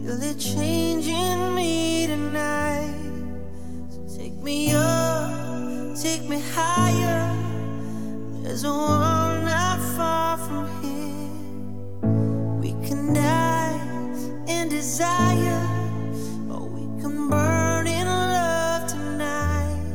Feel it changing me tonight. So take me up, take me higher. There's a world not far from here. We can die in desire, or we can burn in love tonight.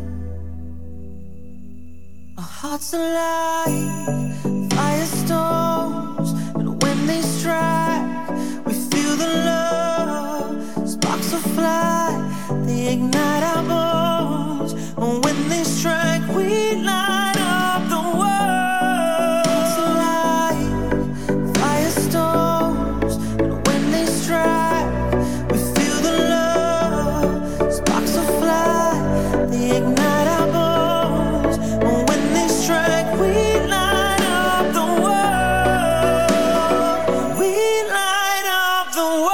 Our hearts alive, firestorms, and when they strike, we feel the love. Sparks will fly, they ignite our bones, and when they strike, we light up the world. Hearts alive, firestorms, and when they strike, we feel the love. Sparks will fly, they ignite our bones, and when they strike, we light up the world. We light up the world.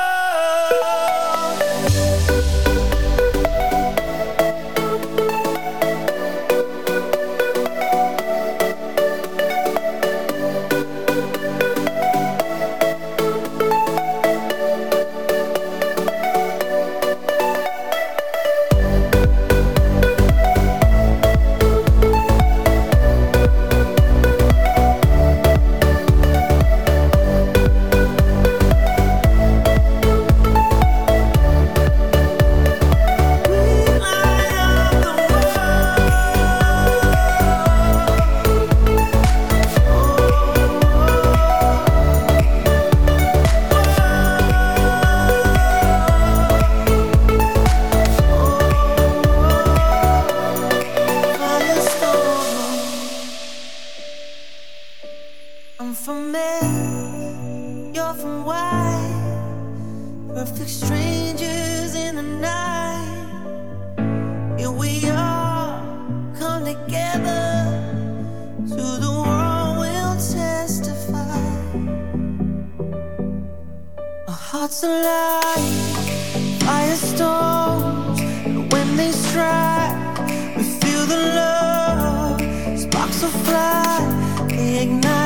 I'm from Earth, you're from Y. Perfect strangers in the night. Here we are, come together. To the world we'll testify. Our hearts alive, firestorms, and when they strike, we feel the love. Sparks will fly, they ignite